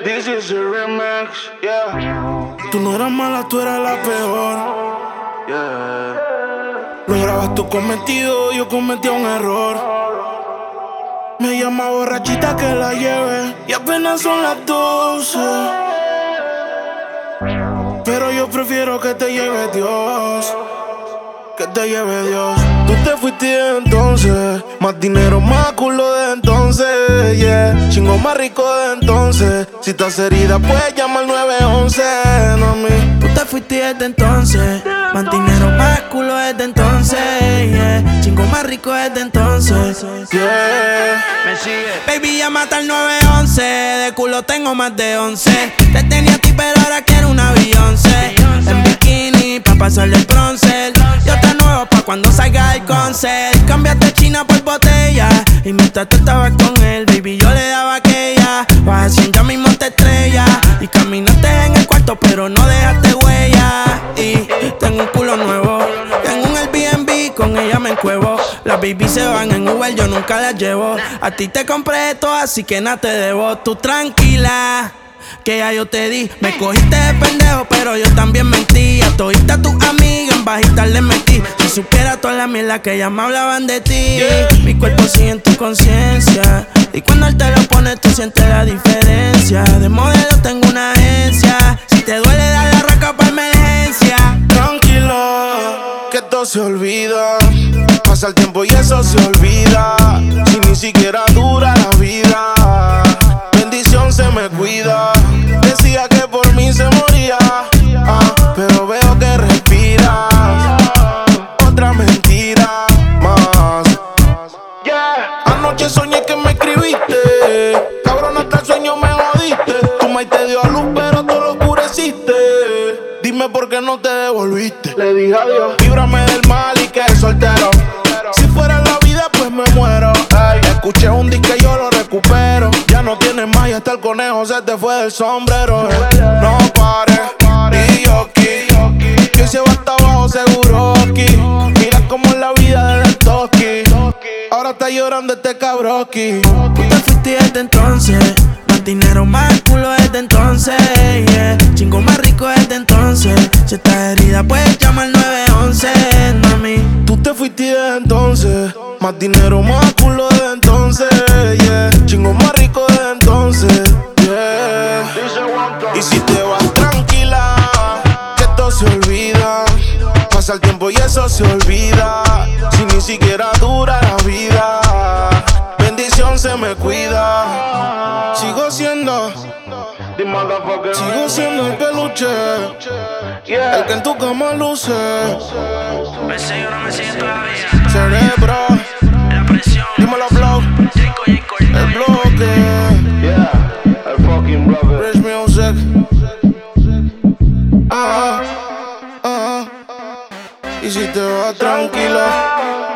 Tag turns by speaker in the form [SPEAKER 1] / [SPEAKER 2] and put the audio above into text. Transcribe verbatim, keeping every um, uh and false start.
[SPEAKER 1] This is a remix, yeah.
[SPEAKER 2] Tú no eras mala, tú eras la peor.
[SPEAKER 1] Yeah.
[SPEAKER 2] Lo grabas tú cometido, yo cometí un error. Me llama borrachita que la lleve y apenas son las doce. Pero yo prefiero que te lleve Dios, que te lleve Dios. Tú te fuiste de entonces, más dinero, más culo de entonces, yeah. Chingo más rico de entonces. Si estás herida, puedes llamar al nueve once, no a mí. Tú te fuiste desde entonces, más dinero, más culo desde entonces, yeah. Chingo más rico desde entonces, yeah.
[SPEAKER 1] Me sigue.
[SPEAKER 2] Baby, llámate al nueve once, de culo tengo más de once. Te tenía a ti, pero ahora quiero una Beyoncé. En bikini, pa' pasarle el bronce. Yo te nuevo pa' cuando salga el concert. Cambiaste China por botella y mientras tú estabas con él, baby, yo le daba aquella. Vas así, ya mismo te estrella. Y caminaste en el cuarto, pero no dejaste huella. Y tengo un culo nuevo, tengo un Airbnb, con ella me encuevo. Las baby se van en Uber, yo nunca las llevo. A ti te compré esto, así que nada te debo. Tú tranquila, que ya yo te di. Me cogiste de pendejo, pero yo también mentí. A todita tus amigas en bajita le metí. Si supiera toda la mierda que ya me hablaban de ti, yeah. Mi cuerpo sigue en tu conciencia, y cuando él te lo pone tú sientes la diferencia. De modelo tengo una agencia, si te duele dar la raca pa' emergencia. Tranquila, que todo se olvida. Pasa el tiempo y eso se olvida. Si ni siquiera dura la vida, bendición se me cuida. Decía que por mí se moría, ah, pero veo que respiras. Otra mentira más, yeah. Anoche soñé que me escribiste, cabrón, hasta el sueño me jodiste. Tu maíz te dio a luz, pero tú lo oscureciste. Dime por qué no te devolviste.
[SPEAKER 1] Le dije adiós.
[SPEAKER 2] Líbrame del mal y que soltero. Si fuera la vida, pues me muero. Ay, escuché un disco y yo lo recupero. Ya no tienes más y hasta el conejo se te fue del sombrero. No pares, y yo aquí, que se va hasta abajo seguro aquí. Mira cómo es la vida desde el toki. Ahora está llorando este cabroki. Tú te fuiste desde entonces, más dinero, más culo desde entonces, yeah. Chingo más rico desde entonces. Si estás herida, puedes llamar al nueve once, mami. Tú te fuiste desde entonces, más dinero, más culo desde entonces, yeah. Chingo más rico desde entonces, yeah. Y si te vas tranquila, que todo se olvida. Pasa el tiempo y eso se olvida. Si ni siquiera dura la vida, bendición se me cuida. Sigo siendo, sigo siendo el peluche, yeah. El que en tu cama luce.
[SPEAKER 3] Me sigue o no me sigue todavía.
[SPEAKER 2] Cerebro,
[SPEAKER 3] La presión.
[SPEAKER 2] dímelo flow,
[SPEAKER 3] Rico y Cornell.
[SPEAKER 2] el bloque,
[SPEAKER 1] Yeah, el fucking brother.
[SPEAKER 2] Rich Music. Ah, ah, ah. Y si te vas tranquila,